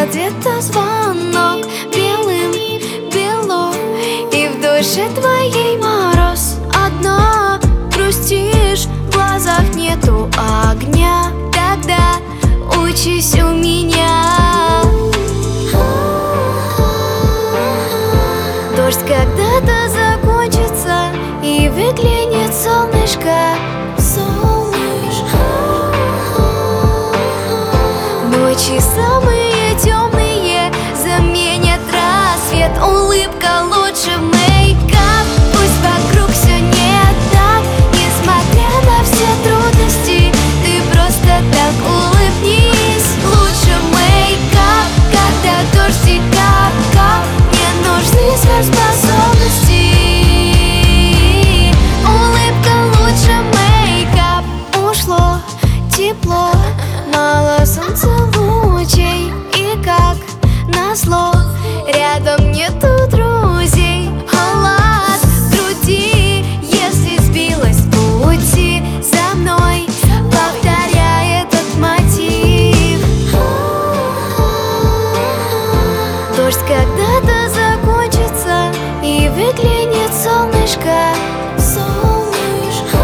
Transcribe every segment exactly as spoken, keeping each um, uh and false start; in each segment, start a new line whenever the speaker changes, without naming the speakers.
где-то звонок белым бело, и в душе твоей мороз. Одна грустишь, в глазах нету огня. Тогда учись у меня. Дождь когда-то закончится, и выглянет солнышко. Солнышко. Ночи самые темные заменят рассвет. Улыбка лучше мейкап. Пусть вокруг все не так, несмотря на все трудности, ты просто так улыбнись. Лучше мейкап, когда дождь и кап-кап. Мне нужны сверхспособности. Улыбка лучше мейкап. Ушло тепло, мало солнца лучей, и как назло рядом нету друзей. Халат в груди, если сбилась с пути, за мной повторяй этот мотив. Дождь когда-то закончится, и выглянет солнышко. Солнышко.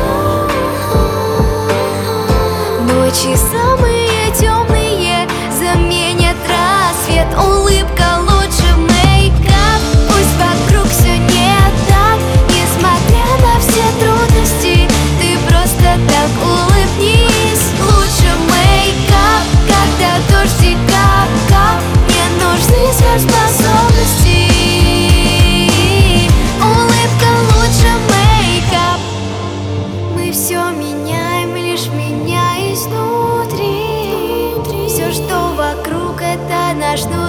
Ночи самые темные заменят рассвет. Улыбка лучше мейкап. Пусть вокруг все не так, несмотря на все трудности, ты просто так улыбнись. Лучше мейкап, когда дождь и кап-кап. Мне нужны сверхспособности. Улыбка лучше мейкап. Мы все меняем, лишь меняясь внутри. Все, что вокруг, это наш